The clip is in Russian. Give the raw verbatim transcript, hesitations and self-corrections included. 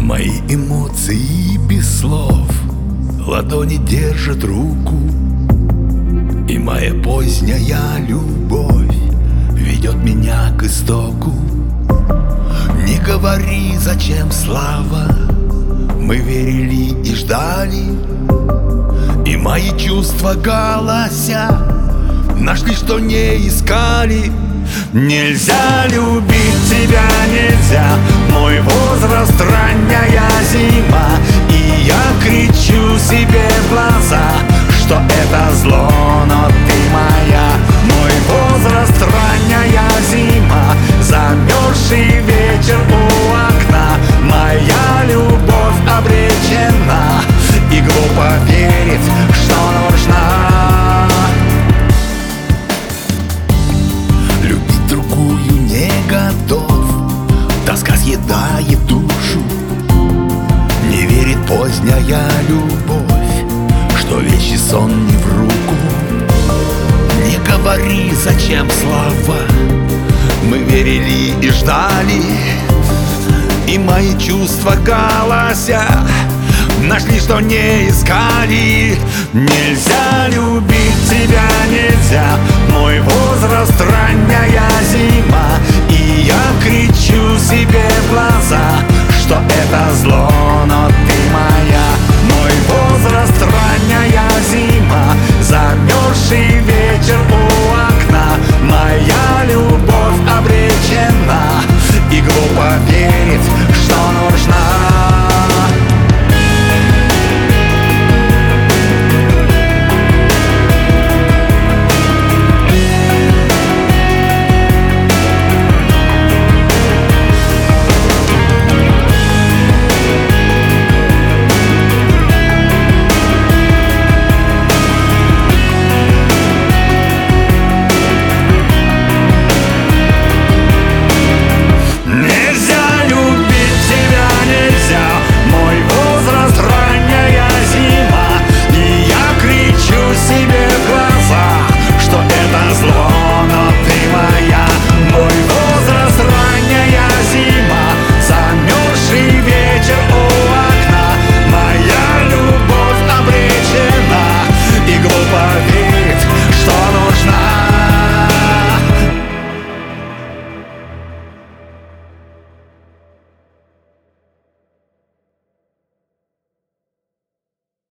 Мои эмоции без слов, ладони держат руку, и моя поздняя любовь ведет меня к истоку. Не говори, зачем слава, мы верили и ждали, и мои чувства голося нашли, что не искали. Нельзя любить тебя, нельзя, мой возраст ранняя зима, и я кричу себе в глаза, что это зло, но ты моя. Мой возраст ранняя зима, замерзший вечер у окна, моя любовь обречена, и глупо верить, что нужна. Тоска съедает душу, не верит поздняя любовь, что вещи сон не в руку. Не говори, зачем слова, мы верили и ждали, и мои чувства голося нашли, что не искали. Нельзя любить тебя, нельзя, мой возраст ранняя зима, и я кричу себе в глаза, что это зло, но ты моя. Мой возраст ранняя зима, замерзший вечер у окна, моя любовь обречена, и глупо верить, что нужна.